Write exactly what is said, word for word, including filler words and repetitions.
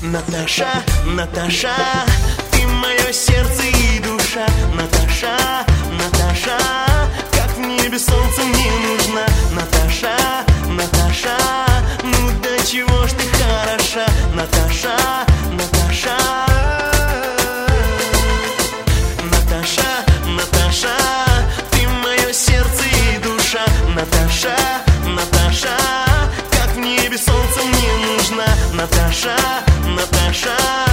Наташа, Наташа, ты мое сердце и душа. Наташа, Наташа, как в небе солнце мне нужна. Наташа, Наташа, ну до чего ж ты хороша. Наташа, Наташа, Наташа, Наташа, ты мое сердце и душа. Наташа, Наташа, как в небе солнце мне нужна. Наташа, Наташа.